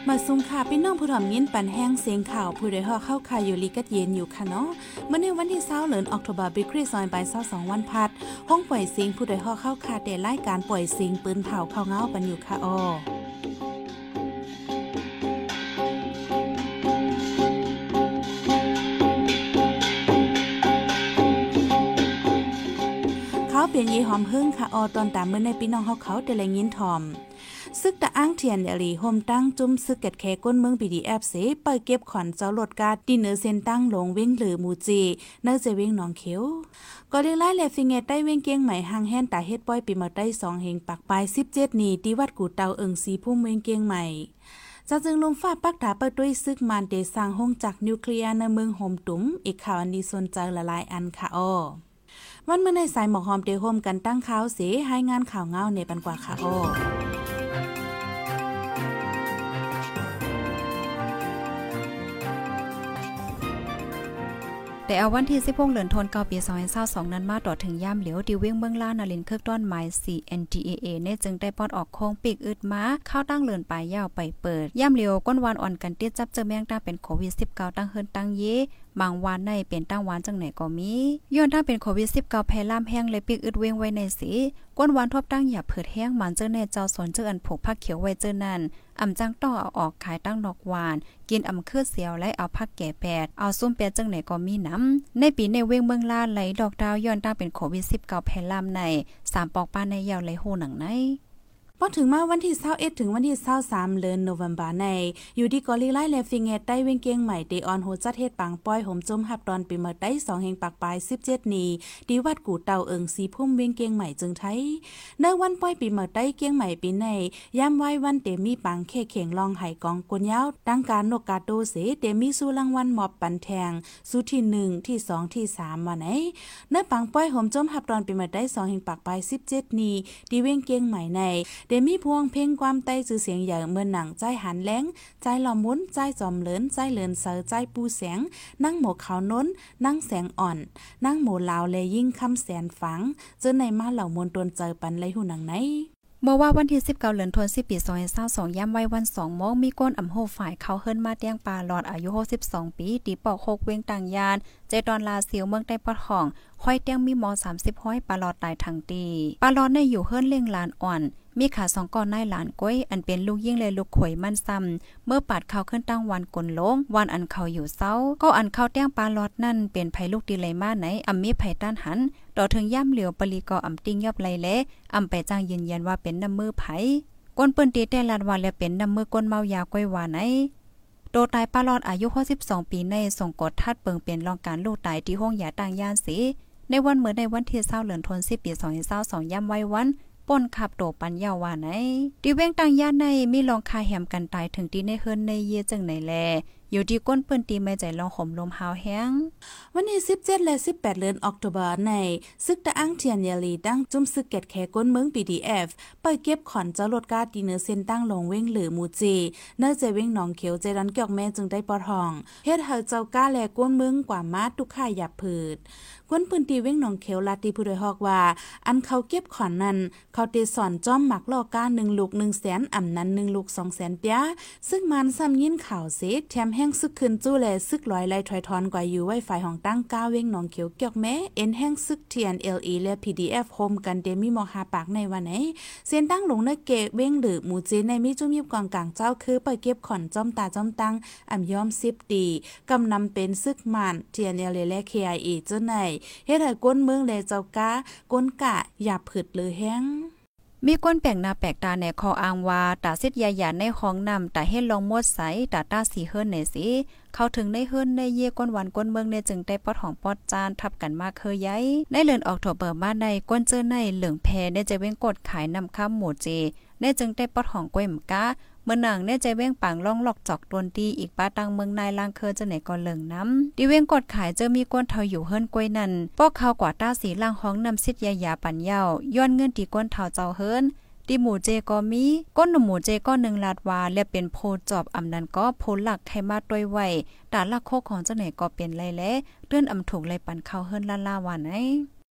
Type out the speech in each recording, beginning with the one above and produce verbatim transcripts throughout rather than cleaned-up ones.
มาซุงค่ะพี่น้องผู้ถ่อมยินปันแห้งเสียงข่าวผู้ใดฮอเข้าคายอยู่ลีกัดเย็นอยู่ค่ะเนาะเมื่อในวันที่เช้าเดือนออกตุลาคมปีซอยไปเช้าสองวันพัดห้องปล่อยเสียงผู้ใดฮอเข้าคาแต่รายการปล่อยเสียงปืนเผาเข้าเงาปันอยู่ค่ะอ้อเขาเปลี่ยนยีหอมหึ่งค่ะออตอนตามเมื่อในพี่น้องเฮาเขาแต่ละยินถ่อมซึกตะอ้างเทียนเดลีโฮมตั้งจุ่มซึกเก็ดแคก้นเมือง บี ดี เอฟ เสไปเก็บขอนเจ้าโลดกาดดินเนอร์เซนตั้งลงเว้งหรือมูจีเนอร์เจเว้งหนองเขียวก็เรียกไล่แลฟิงเงตใต้เว้งเกียงใหม่หางแห่นตาเฮ็ดป้อยปีมาได้สองเฮงปักปลายสิบเจ็ดนี่ที่วัดกูเตาเอิงสีพุ่มเว้งเกียงใหม่จะจึงลงฟ้าปักถาเปิดด้วยซึกมันเดสร้างห้องจากนิวเคลียร์ในเมืองโฮมตุ้มอีกข่าวอันดีสนใจละลายอันค่ะอ้อวันเมื่อในสายหมอกหอมเตโฮมกันตั้งข่าวเสให้งานข่าวเงาในปันกว่าค่ะอ้อแต่เอาวันที่สิบหกเดือนธันวาคมปีสองพันยี่สิบสองนั้นมาต่อถึงย่ามเหลียวดิเว้งเมืองลาวนาลินเคิกต้นไม้ ซี เอ็น ที เอ เอ เนี่ยจึงได้ปอดออกโค้งปีกอึดมาเข้าตั้งเลือนปลายยาวไปเปิดย่ามเหลียวก้นวานอ่อนกันติดจับเจอแมงตั้งเป็นโควิดสิบเก้าตั้งเฮิรนตั้งเยบางวันในเป็นตั้งวานจังไหนก็มีย้อนตั้งเป็นโควิดสิบเก้าแพร่ล่ามแห้งเลยปีกอึดเว้งไว้ในสีก้นวานทบตั้งอย่าเผิดแห้งมันเจอในเจ้าสนเจออันผูกผักเขียวไว้เจอนั่นอำจังต่อเอาออกขายตั้งดอกหวานกินอำคือเสียวและเอาผักแก่แปดเอาส้มแปดจังไหนก็มีน้ำในปีในเว้งเมืองลาไหลดอกดาวย้อนตั้งเป็นโควิดสิบเก้าแพร่ล่ามในสามปอกป้านในยาวไหลโหหนังในพอถึงมาวันที่ยี่สิบเอ็ดถึงวันที่ยี่สิบสามเดือนโนเวมเบอร์ในอยู่ที่กอลิไลและฟิงเกตใต้เว้งเกียงใหม่เดออนโฮจัดเฮ็ดปังป้อยห่มจมหับตอนปีเมื่อได้สองแห่งปากปลายสิบเจ็ดนี้ดีวัดกูเตาเอิงสีพุ่มเว้งเกียงใหม่จึงไทยในวันป้อยปีเมื่อได้เกียงใหม่ปีในย่ำไว้วันเตมีปังแค่เข่งลองไห้กองกวนยาวดังการนกกาโตเสเตมีสู้รางวัลหมอบปันแทงสู้ที่หนึ่งที่สองที่สามวันไหนในปังป้อยห่มจมหับตอนปีเมื่อได้สองแห่งปากปลายสิบเจ็ดนี้ดีเว้งเกียงใหม่ในเตมีพวงเพลงความใต้ชื่อเสียงอย่างเมื่อหนังใจหันแล้งใจหลอมมุนใจจอมเลินใจเลินเสือใจปูแสงนั่งหมกขาวน้นนั่งแสงอ่อนนั่งหมูลาวเลยยิ่งคำแสนฝังเจอในมาเหล่ามนตนเจอปันไรหูหนังไหนเมื่อว่าวันที่สิบเก้าเดือนธันวาคมปีสองพันยี่สิบสองย่ำไว้วันสองโมงมีก้นอำโหฝ่ายเขาเฮิรนมาเตียงปลาหลอดอายุหกสิบสองปีตีปอกหกเวงต่างยานเจดอนลาเสียวเมืองใต้ปอดห้องห้อยเตียงมีหมอสามสิบห้อยปลาหลอดตายทั้งตีปลาหลอดในอยู่เฮิรนเลี้ยงลานอ่อนมีขาสองก้อนนายหลานก้อยอันเป็นลูกยิ่งเลยลูกข่อยมันซ้ำเมื่อปาดเขาขึ้นตั้งวันกลลงวันอันเขาอยู่เศร้าก็อันเขาเตียงปลาหลอดนั่นเป็นไผลูกดีเลยมาไหนอำมีไผต้านหันต่อถึงย่ำเหลียวปลีกออำติ้งยอบไรและอำไปจ้างยืนยันว่าเป็นน้ำมือไผก้นเปิ้นตีแต่ลานว่าและเป็นน้ำมือก้นเมายาก้อยว่าไหนโตตายปลาหลอดอายุหกสิบสองปีในส่งกดทัดเปิงเป็นรองการลูกตายที่ห้องยาต่างย่านสีในวันเมื่อในวันที่เศร้าเดือนธันวาคมปีสองพันยี่สิบสองย่ำไว้วันป่นขับโตปันยาวว่าไหนดิเว้งต่างย่านในมีลองคาแหมกันตายถึงที่ในเฮิรนในเยจังไหนแลอยู่ที่ก้นเปิ้นตีไม่ใจลองห่มลมหาวแห้งวันที่สิบเจ็ดและสิบแปดเดือนออกตุลาคมในซึกตะอ้างเทียนยาลีดังจุ่มซึกเก็ดแคก้นเมือง บี ดี เอฟ ไปเก็บขอนเจ้าโลดกาดีเนอร์เซนตั้งลงเว้งหรือมูจีเนอร์เจเว้งหนองเขียวเจรันเกี่ยวแม่จึงได้ปอทองเฮ็ดเฮาเจ้าก้าแลก้นเมืองกว่ามาทุกข่ายหยับผืดก้นปืนตีเว้งหนองเขียวลาตีผู้โดยฮอกว่าอันเขาเก็บขอนนั้นเขาเตสอนจ้อมหมักลอกาหนึ่งลูกหนึ่งแสนอ่ำนั้นหนึ่งลูกสองแสนเปียซึ่งมันซ้ำยินข่าวเสแถมแห้งซึกขึ้นจู้แลซึกลอยไล่ถอยทอนกว่าอยู่ไว้ฝ่ายของตั้งก้าเว้งหนองเขียวเกี่ยวแม้เอ็นแห้งซึก ที เอ็น แอล อี และ พี ดี เอฟ โฮมกันเดมีมอหาปากในวันไหนเส้นตั้งลงเนเกเว้งหรือหมู่จีในมิจุ่มยิบกองกลางเจ้าคือไปเก็บขอนจ้อมตาจ้อมตั้งอ่ำย้อมสิบดีกำนำเป็นซึกมัน ที เอ็น แอล และ เค ไอ เอ เจ้าไหนเฮ็ดให้ก้นเมืองและเจ้ากาก้นกะหยาบผึดหรือแห้งมีก้นแปลกหน้าแปลกตาในคออ้างว่าตาซิดยาหยาในห้องน้ำตาเฮ็ดลองมดใสตาตาสีเฮิรนในสิเข้าถึงในเฮิรนในเย่ก้นวันก้นเมืองในจึงได้ปอดของปอดจานทับกันมากเคยย้ายในเลือนออกโถเบอร์มาในก้นเจอในเหลืองแพในจะเว้งกดขายนำข้ามหมูเจในจึงได้ปอดของก้อยมกาเมื่อหนังเนี่ยใจเว้งปังล่องหลอกจอกตวนดีอีกป้าตังเมืองนายลางเคอจะไหนก็เหลิงน้ำดิเว้งกดขายเจอมีก้นเทาอยู่เฮิรนกล้วยนั่นปอกเขากว่าต้าสีล่างห้องนำซิดยายาปันเย้าย้อนเงินตีก้นเทาเจ้าเฮิรนตีหมูเจก็มีก้นหนุ่มหมูเจก็หนึ่งลาดวาและเป็นโพจอบอำนั้นก็โพหลักไทยมาด้วยไว้ตาลักโคกของเจ้าไหนก็เป็นไรและเลื่อนอำถูกไรปันเข้าเฮิรนล่าๆว่าไหน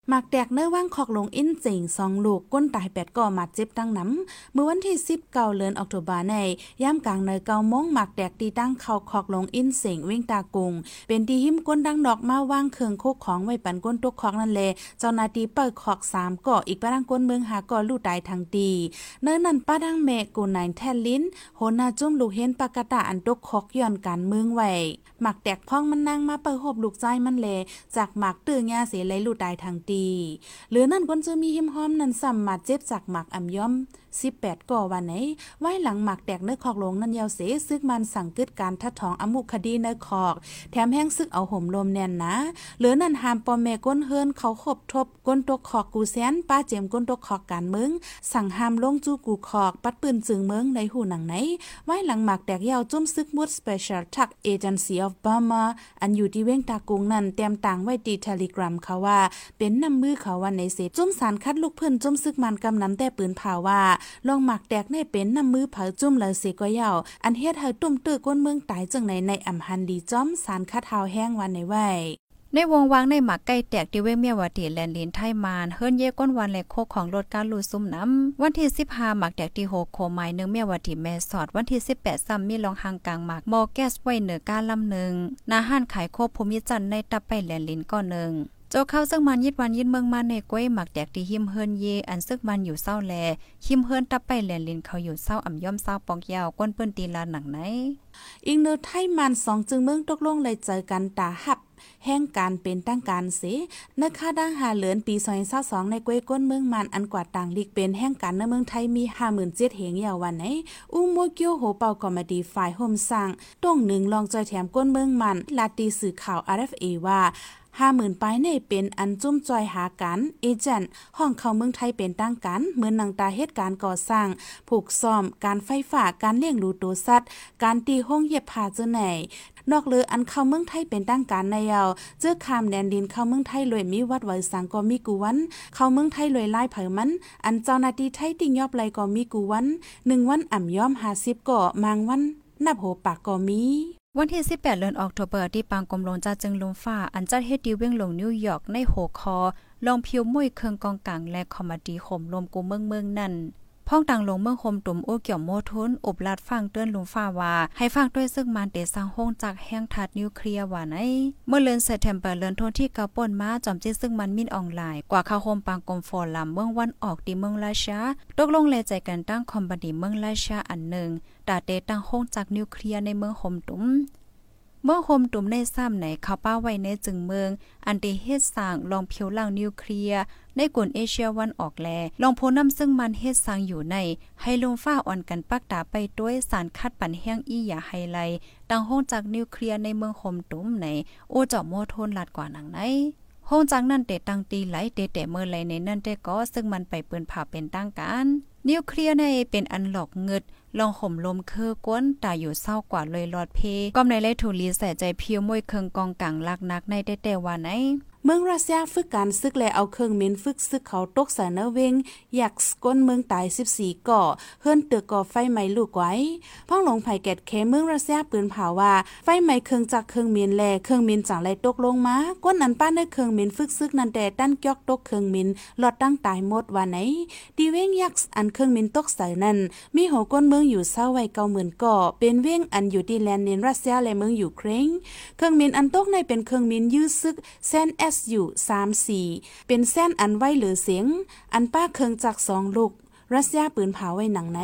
หมักแดกเนื้อว่างคอกลงอินเจิงสองลูกก้นตายแปดก่อมาเจ็บตั้งน้ำเมื่อวันที่สิบเก้าเดือนออกตุลาในย่ามกลางเนยเกาม้งหมักแดกตีตั้งเข้าคอกลงอินเสิงเว้งตากุงเป็นตีหิมก้นดังดอกมาว่างเคืองโคกของไว้ปันก้นตกคอกนั่นแลเจ้านาตีเปิดคอกสามก่ออีกป้าดังก้นเมืองหาก่อลู่ตายทางตีเนื้อนั่นป้าดังแม่กูนายแทนลิ้นโหนาจุ่มลูกเห็นปากตาอันตกคอกย้อนการเมืองไว้หมักแดกพ้องมันนั่งมาเปิดหบลูกใจมันแลจากหมักตื้อยาเสียไหลลู่ตายทางตีหรือนั่นคนจะมีหิมหอมนั่นซ้ำมาเจ็บจากหมักอ่ำย่อมสิบแปดก่อวันไหนไว้หลังหมักแตกเนื้อคอกลงนั่นยาวเสซึกมันสั่งกึดการทัดทองอมุคดีเนื้อคอกแถมแห้งซึกเอาห่มลมแน่นนะหรือนั่นหามปอมแม่ก้นเฮินเขาขบทบก้นตกคอกกูแสนป้าเจมก้นตกคอกการเมืองสั่งหามลงจูกูคอกปัดปืนจึงเมืองในหูหนังไหนไว้หลังหมักแตกยาวจุ้มซึกมุด Special Task Agency of Burma อันอยู่ที่เว้งตากุงนั่นเตรียมต่างไว้ตีเทเลกรามเขาว่าเป็นน้ำมือเขาวันในเสจุ้มสารคัดลูกเพิ่นจุ้มซึกมันกำน้ำแต่ปืนเผาว่าลองหมักแตกในเป็นน้ำมือเผาจุ่มเลยเสก็ยาวอันเฮ็ดให้ตุ่มตื้อก้นเมืองตายจังในในอ่ำหันดีจ้อมสารคัดเฮาแห้งวันในไว้ในวงวางในหมักไก่แตกที่เวเมียวาติแลนลินไทยมานเฮิรนเย่ก้นวันและโคกของรถการลูซุ่มน้ำวันที่สิบห้าหมักแตกที่หกโคไม้เนืองเมียวาติแม่สอดวันที่สิบแปดซ้ำมีรองหางกลางหมักมอแก๊สไว้เหนือก้าลำหนึ่งนาห้านขายโคภูมิจันทร์ในตับไปแลนลินก้อนหนึ่งโจเข้าซึ่งมันยิดวันยิดเมืองมาในก้วยหมักแตกที่หิมเฮิรนเยอันซึกมันอยู่เศร้าแลหิมเฮิรนตับไปแลนลินเขาอยู่เศร้าอ่ำย่อมเศร้าปอกยาวก้นเปิ้นตีลาหนังไหนอีกเนื้อไทยมันสองจึงเมืองตกลงเลยเจอกันตาหับแห่งการเป็นตั้งการเสนักค่าดังหาเหลือนปีสองพันยี่สิบสองในก้วยก้นเมืองมันอันกว่าต่างลีกเป็นแห่งการในเมืองไทยมี ห้าหมื่นเจ็ดพัน เหงยาววันไหนอุ้มโมเกียวโหเป่าคอมเมดี้ฝ่ายโฮมสร้างตรงหนึ่งลองจอยแถมก้นเมืองมันลาตีสื่อข่าว อาร์ เอฟ เอ ว่าห้าหมื่นปลายในเป็นอันจุ้มจอยหากันเอเจนต์ห้องเข้าเมืองไทยเป็นตั้งกันเหมือนหนังตาเหตุการณ์ก่อสร้างผูกซ่อมการไฟฟ้าการเลี้ยงดูตัวสัตว์การตีห้องเย็บผ้าเจ้าไหนนอกเลืออันเข้าเมืองไทยเป็นตั้งการในยาวเจอคามแดนดินเข้าเมืองไทยรวยมีวัดไว้สังก็มีกูวันเข้าเมืองไทยรวยลายเผยมันอันเจ้าหน้าที่ไทยติ่งยอบไหลก็มีกูวันหนึ่งวันอ่ำย่อมห้าสิบก่อมางวันนับโหปากก็มีวันที่สิบแปดเดือนออกตุลาที่ปางกรมหลวงจัดจึงลมฟ้าอันจัดเฮ็ดดีเว้งลงนิวยอร์กในโหคอลองพิวมุ้ยเครื่องกองกลางและคอมเมดี้ข่มลมกูเมืองเมืองนั่นพ้องต่างลงเมืองคมตุ่มโอเกี่ยวโมทุนอบลาดฟังเตือนลมฟ้าว่าให้ฟังด้วยซึ่งมันเตสร้างโฮงจากแห้งทัดนิวเคลียร์ว่าไหนเมื่อเดือนเซปเทมเบอร์เดือนธันวาคมที่เกาป่นมาจอมจิซึ่งมันมินออนไลน์กว่าเข้าโฮมปางกรมฟอรัมเมืองวันออกที่เมืองราชาตกลงแลใจกันตั้งคอมพานีเมืองราชาอันหนึ่งตาเตตั้งโฮงจากนิวเคลียร์ในเมืองคมตุ่มเมื่อโฮมตุ่มในซ้ำไหนเขาป้าไว้ในจึงเมืองอันเดเฮ็ดสร้างลองเพียวล่างนิวเคลียร์ในกลุ่มเอเชียวันออกแลลองโพน้ำซึ่งมันเฮ็ดสร้างอยู่ในให้ลมฟ้าอ่อนกันปักตาไปด้วยสารคัดปั่นแห้งอีหยาไฮไลตั้งห้องจากนิวเคลียร์ในเมืองโฮมตุ่มในโอจอมโมโทนลัดกว่าหนังไหนห้องจากนั่นเตตั้งตีไหลเตแต่เมื่อไหลในนั่นแต่ก็ซึ่งมันไปเปิ้นผ่าเป็นตั้งการนิวเคลียร์ในเป็นอันหลอกเงิดลองห่มลมเคอก้นตาอยู่เศร้ากว่าเลยหลอดเพก้อมในไล่ถูลีใส่ใจเพียวมวยเคิงกองกังลักนักในแต่แต่ว่าไหนเมืองรัสเซียฝึกการซึกและเอาเครื่องมินฝึกซึกเขาตกใส่เนเวงอยากก้นเมืองตายสิบสี่ก่อเฮิรนตึกก่อไฟไหม้ลูกไว้พ้องหลงไผ่แกดเคเมืองรัสเซียปืนเผาว่าไฟไหม้เครื่องจักรเครื่องมินแลเครื่องมินจังไรตกลงมาก้นนั้นป้าในเครื่องมินฝึกซึกนั่นแต่ตั้นกยอกตกเครื่องมินหลอดตั้งตายหมดว่าไหนดีเว้งยักษ์อันเครื่องมินตกใส่นั่นมีหัวก้นเมืองอยู่เศร้าไว้เก้าหมื่นก่อเป็นเว้งอันอยู่ที่แลนด์ในรัสเซียและเมืองยูเครนเครื่องมินอันตกในเป็นเครื่องมินยื้อซึกเส้น เอส ยู สามสี่เป็นเส้นอันไว้เหลือเสียงอันป้าเคิงจากสองลูกรัสเซียปืนเผาไว้หนังไหน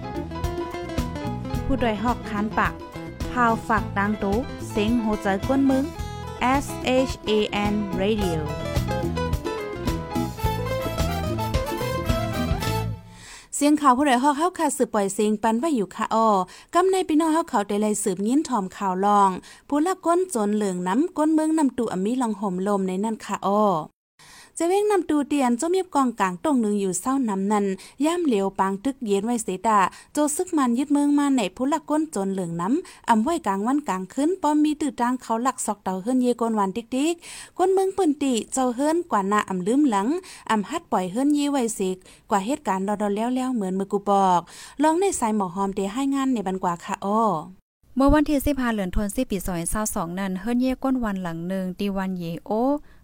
ผู้ดยหอกคานปากพาวฝากดังตู้เสียงโหใจก้นมึง เอส เอช เอ เอ็น Radio เสียงข่าวผู้ใดฮอกเฮาค่ะสืบปล่อยเสียงปันไว้อยู่ค่ะอ้อกำในพี่น้องเฮาเขาได้ไล่สืบยินถ่อมข่าวลองผู้ละก้นจนเหลืองน้ำก้นเมืองนำตูอมีลองห่มลมในนั่นค่ะอ้อจะเว้งนำตูเตียนจมเย็บกองกลางตรงหนึ่งอยู่เศร้านำนั้นย่ำเหลียวปางตึกเย็นไว้เสดาโจซึกมันยึดเมืองมาในผู้ละก้นจนเหลืองน้ำอำไว้กลางวันกลางคืนป้อมมีตื้อจางเขาหลักซอกเต่าเฮิรนเยกนวันติ๊กติ๊กก้นเมืองปืนติเจ้าเฮิรนกว่าหน้าอำลืมหลังอำฮัดปล่อยเฮิรนเยไว้เสกกว่าเหตุการณ์ดอๆแล้วๆเหมือนมือกูบอกลองในสายหมอหอมเตให้งานในบันกว่าค่ะอ้อเมื่อวันที่สิบห้าเดือนธันวาคมปีสองพันยี่สิบสองนั้นเฮิรนเย่ก้นวันหลังหนึ่งตีวันเยโอ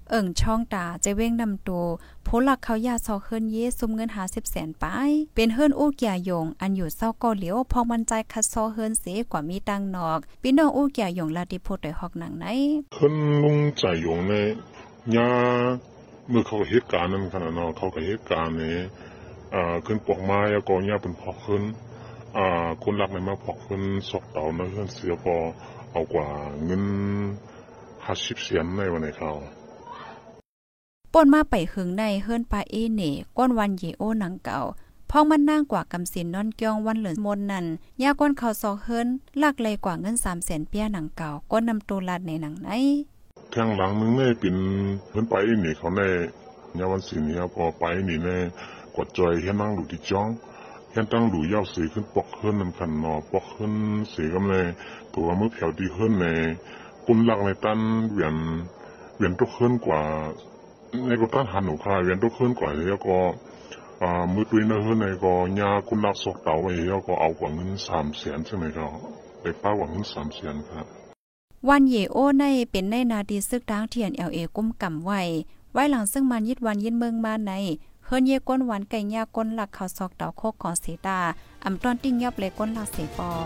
เอิ่งช่องตาจะเว้งนำตัวโพลักเขายาซอเฮิรนเยซุมเงินหาสิบแสนไปเป็นเฮิรนอู้เกียยงอันอยู่เศร้าก่อเหลียวพอมันใจคัดซอเฮิรนเสกว่ามีตังนอกพี่น้องอู้เกียยงลาดิโพดอยฮอกหนังไหนเฮิรนลุงใจยงในยาเมื่อเขาเหตุการณ์นั้นขนาดนั้นเขาเหตุการณ์นี้อ่าขึ้นปอกไม้แล้วก็ยาเป็นพอกขึ้นอ่าคนรักในมาพอกขึ้นสอกเต่านะเฮิรนเสียพอเอากว่าเงินห้าสิบเสียนในวันไหนเขาป่นมาไปหึงในเฮิรนปาเอเน่ก้นวันเยโอหนังเก่าพ้องมันนางกว่ากำสินนอนเกียงวันเหลือนมนนั่นยาก้นเขาซอกเฮิรนลากเลยกว่าเงินสามแสนเปียหนังเก่าก้นนำตัวลาดในหนังไหนทางหลังนึงเนี่ยเป็นเพิ่นไปนี่เขาในยาวันสิเนี่ยพอไปนี่แน่กดจอยเฮ็ดนั่งดูที่จ้องเฮ็ดตั้งดูยาวสีขึ้นปอกขึ้นนำคันนอปอกขึ้นสีกำเลยตัวมือแถวดีขึ้นในกุนหลักในตันเวียนเวียนตุกขึ้นกว่าในก็ตั้นหันหนูคายเวียนตุกขึ้นกว่าแล้วก็อ่ามือตุยนะขึ้นในก็ยากุนหลักสอกเต่าไว้แล้วก็เอากว่าเงินสามแสนใช่ไหมครับไปป้ากว่าเงินสามแสนครับวันเยโอในเป็นในนาดีซึกดังเทียน แอล เอ กุ้มกำไว้ไว้หลังซึ่งมันยิดวันยินเมืองมาในเฮิรนเยก้นหวานไก่ยาก้นหลักเขาซอกเต่าโคกของเสตาอำต้นติ้งยับเลยก้นหลักเสปอ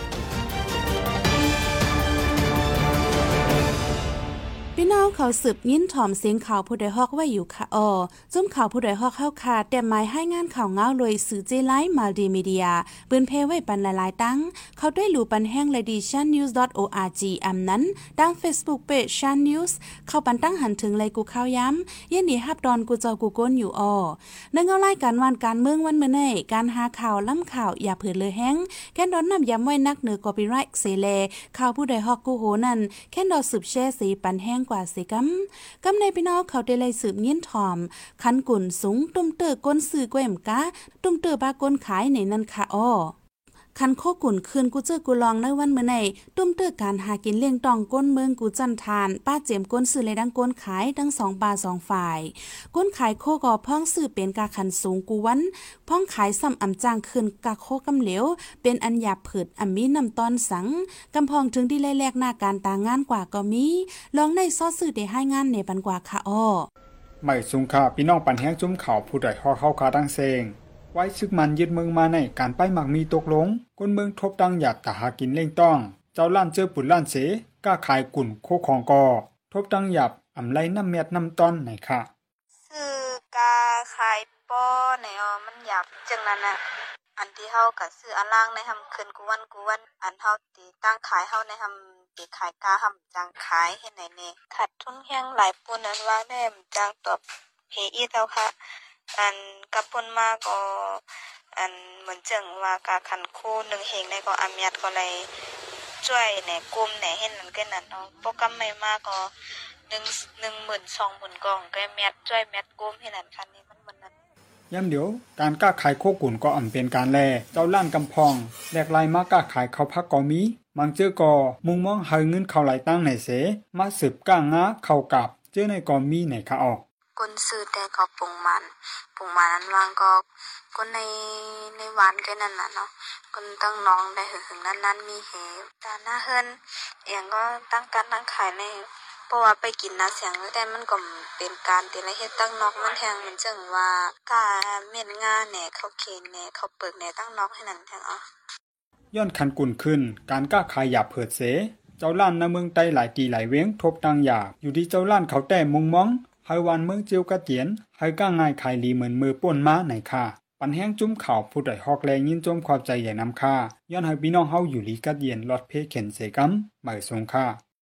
พี่น้องเขาสืบยินถ่อมเสียงข่าวผู้ใดฮอกไว้อยู่ค่ะอ๋อจุ่มข่าวผู้ใดฮอกเข้าค่ะแต่หมายให้งานข่าวเงาเลยสื่อเจไลท์มัลติมีเดียปืนเพไว้ปันหลายๆตั้งเขาด้วยหลู่ปันแห้งเลยดิ ชันนิวส์ ดอท โอ อาร์ จี อำนั้นดัง Facebook Page ชัน News เข้าปันตั้งหันถึงเลยกูข่าวย้ำยินดีฮับดอนกูจอกูก้นอยู่อ๋อเนื่องเอาไล่การวันการเมืองวันเมื่อไหร่การหาข่าวล้ำข่าวอย่าเผือเลยแห้งแค่ดอนนำย้ำไว้นักเหนือ Copyright เสเลข่าวผู้ใดฮอกกูโหนั่นแค่ดอสืบแช่สีปันแห้งกว่าสิกัมกำในพี่น้องเขาได้เลยสืบยินถ่อมคันกุ่นสูงตุ้มเตอก้นซื้อก้วยมกะตุ้มเตอบ้าก้นขายในนั่นค่ะอ้อคันโคกุ่นคืนกูเจอกูลองในวันเมื่อไหร่ตุ้มเตอการหากินเลี้ยงตองก้นเมืองกูจันทานป้าเจียมก้นซื้อเลยดังก้นขายทั้งสองปลาสองฝ่ายก้นขายโคกอพ่องซื้อเป็นกาขันสูงกูวันพ่องขายซ้ำอำจางคืนกาโคกำเหลวเป็นอันหยาบผืดอำมีน้ำตอนสังกำพองถึงที่แลกหน้าการตางานกว่าก็มีลองในซอซื้อได้ให้งานในปันกว่าค่ะอ้อไม่สูงค่ะพี่น้องปันแห้งจุ้มข่าวผู้ใดฮอเข้าคาตั้งเซงไว้ซึกมันยึดเมืองมาในการไปหมักมีตกลงก้นเมืองทบดังหยาดตาหากินเล่งต้องเจ้าล้านเจอปุ่นล้านเสก้าขายกุ่นโคของกอทบดังหยับอำไลน้ำเม็ดน้ำต้นไหนค่ะซื้อกาขายป้อไหนอ๋อมันหยับจังนั้นน่ะอันที่เฮาก็ซื้ออันล่างในทำคืนกูวันกูวันอันเฮาตีตั้งขายเฮาในทำตีขายกาทำจังขายให้ไหนแน่ขาดทุนแฮงหลายปุ่นนั้นว่าได้จังตอบเฮอีเจ้าค่ะอันกับปุ่นมาก็อันเหมือนจังว่ากาคันคู่หนึ่งเฮงได้ก็อามีดก็เลยช่วยในกลุ่มไหนเห็นนั่นก็นั่นเนาะโปรแกรมใหม่มาก็หนึ่ง หนึ่งหมื่น สองหมื่นกล่องก็แมทช่วยแมทกลุ่มให้นั่นคันนี้มันมันนั้นย่ำเดี๋ยวการก้าขายโคกุ่นก็อ่ำเป็นการแลเจ้าล้านกำพองแลกลายมาก้าขายเขาพักก็มีมังเจอก็มุงมองหาเงินเขาหลายตั้งไหนเสมาสืบก้างาเข้ากับเจอในก็มีไหนคะออกคนซื้อแต่เขาปรุงมันปรุงมันนั้นวางก็คนในในหวานก็นั่นน่ะเนาะคนตั้งน้องได้หึงๆนั้นๆมีเหตาหน้าเฮิรนเองก็ตั้งการตั้งขายในเพราะว่าไปกินน้าเสียงแต่มันก็เป็นการแต่ละเฮ็ดตั้งนอกมันแทงมันจังว่ากาเม็ดงาแหน่เขาเคนแหน่เขาเปิกแหน่ตั้งนอกให้นั่นแทงอ๋อย้อนคันกุ่นขึ้นการก้าขายหยาเผิดเสเจ้าล้านในเมืองใต้หลายตีหลายเว้งทบตังหยาอยู่ที่เจ้าล้านเขาแต่มุงมองไฮวันเมืองเจียวกะเตียนไฮก้าง่ายขายลีเหมือนมือป่นม้าไหนค่ะปันแห้งจุ้มข่าวผู้ใดฮอกแรงยินจมความใจใหญ่นำค่าย้อนให้พี่น้องเฮาอยู่ลีกะเตียนลอดเพเข็นเสกัมหมายสงค่า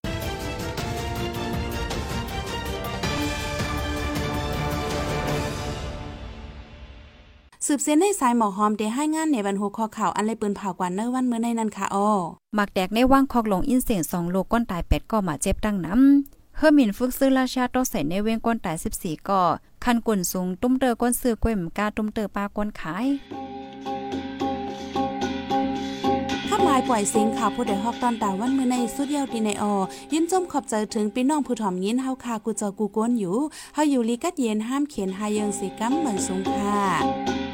สืบเส้นในสายหมอหอมได้ให้งานในบรรหุคอข่าวอันเลยปืนเผากว่าเนื้อวันเมื่อในนั้นค่ะอ้อหมักแดกในว่างคอกลงอินเสียงสองโลก้นตายแปดก็มาเจ็บดังน้ำเฮอร์มินฝึกซื้อราชาโตใส่ในเว้งก้นตายสิบสี่ก่อคันกุ่นสูงตุ้มเตอก้นซื้อกล้วยหมกาตุ้มเตอปลาก้นขายข้าหมายปล่อยเสียงข่าวผู้ใดฮอกตอนตาวันเมื่อในสุดยาวดีในอยินจมขอบใจถึงพี่น้องผู้ถ่อมยินเฮาคากูเจอกูก้นอยู่เฮาอยู่ลีกัดเย็นห้ามเขียนหายังสิกัมเหมือนสงค่ะ